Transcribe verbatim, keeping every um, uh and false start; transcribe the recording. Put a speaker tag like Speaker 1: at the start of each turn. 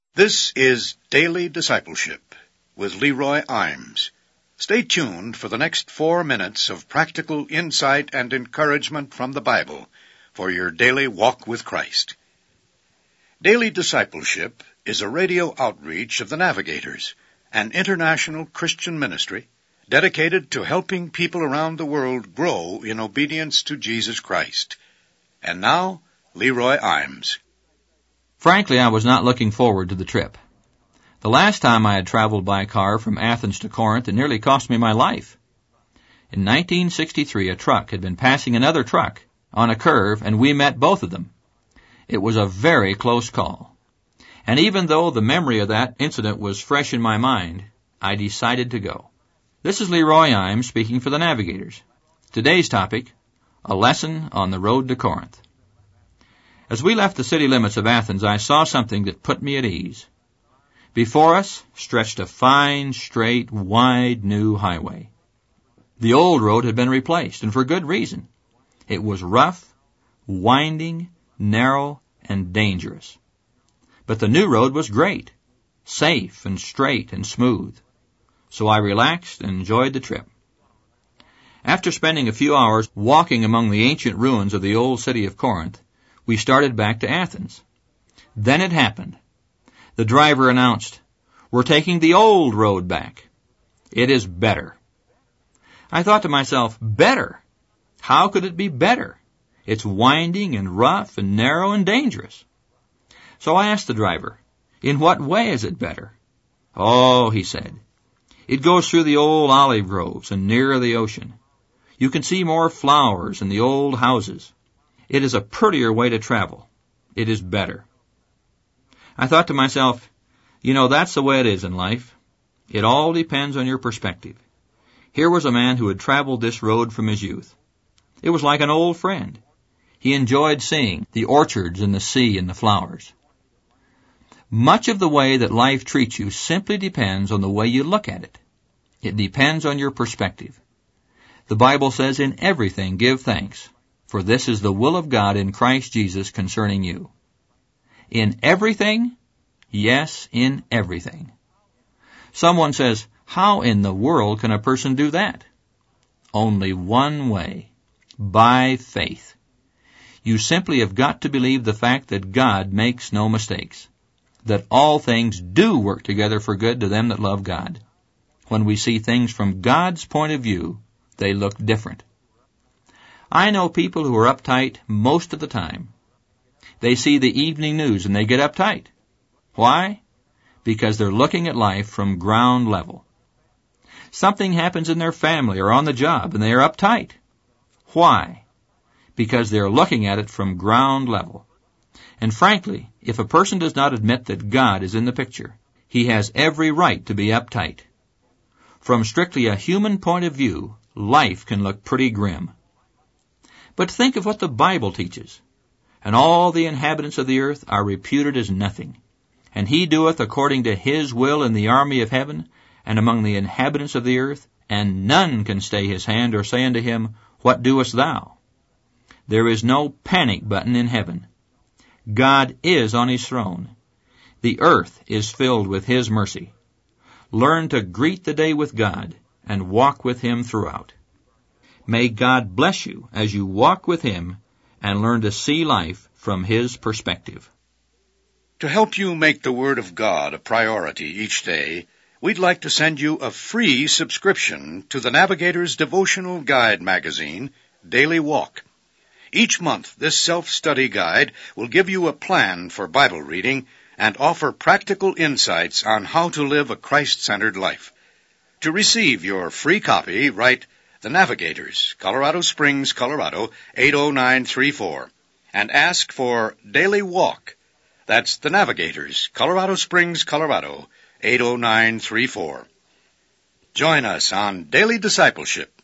Speaker 1: This is Daily Discipleship with Leroy Imes. Stay tuned for the next four minutes of practical insight and encouragement from the Bible for your daily walk with Christ. Daily Discipleship is a radio outreach of the Navigators, an international Christian ministry dedicated to helping people around the world grow in obedience to Jesus Christ. And now, Leroy Imes.
Speaker 2: Frankly, I was not looking forward to the trip. The last time I had traveled by car from Athens to Corinth, it nearly cost me my life. In nineteen sixty-three, a truck had been passing another truck on a curve, and we met both of them. It was a very close call. And even though the memory of that incident was fresh in my mind, I decided to go. This is Leroy Imes speaking for the Navigators. Today's topic, a lesson on the road to Corinth. As we left the city limits of Athens, I saw something that put me at ease. Before us stretched a fine, straight, wide, new highway. The old road had been replaced, and for good reason. It was rough, winding, narrow, and dangerous. But the new road was great, safe and straight and smooth. So I relaxed and enjoyed the trip. After spending a few hours walking among the ancient ruins of the old city of Corinth, we started back to Athens. Then it happened. The driver announced, "We're taking the old road back. It is better." I thought to myself, better? How could it be better? It's winding and rough and narrow and dangerous. So I asked the driver, "In what way is it better?" "Oh," he said, "it goes through the old olive groves and nearer the ocean. You can see more flowers in the old houses. It is a prettier way to travel. It is better." I thought to myself, you know, that's the way it is in life. It all depends on your perspective. Here was a man who had traveled this road from his youth. It was like an old friend. He enjoyed seeing the orchards and the sea and the flowers. Much of the way that life treats you simply depends on the way you look at it. It depends on your perspective. The Bible says, "In everything give thanks, for this is the will of God in Christ Jesus concerning you." In everything? Yes, in everything. Someone says, how in the world can a person do that? Only one way, by faith. You simply have got to believe the fact that God makes no mistakes, that all things do work together for good to them that love God. When we see things from God's point of view, they look different. I know people who are uptight most of the time. They see the evening news and they get uptight. Why? Because they're looking at life from ground level. Something happens in their family or on the job and they are uptight. Why? Because they're looking at it from ground level. And frankly, if a person does not admit that God is in the picture, he has every right to be uptight. From strictly a human point of view, life can look pretty grim. But think of what the Bible teaches. "And all the inhabitants of the earth are reputed as nothing. And he doeth according to his will in the army of heaven, and among the inhabitants of the earth, and none can stay his hand or say unto him, What doest thou?" There is no panic button in heaven. God is on his throne. The earth is filled with his mercy. Learn to greet the day with God and walk with him throughout. May God bless you as you walk with him and learn to see life from his perspective.
Speaker 1: To help you make the Word of God a priority each day, we'd like to send you a free subscription to the Navigator's devotional guide magazine, Daily Walk. Each month, this self-study guide will give you a plan for Bible reading and offer practical insights on how to live a Christ-centered life. To receive your free copy, write The Navigators, Colorado Springs, Colorado, eight oh nine three four, and ask for Daily Walk. That's The Navigators, Colorado Springs, Colorado, eight oh nine three four. Join us on Daily Discipleship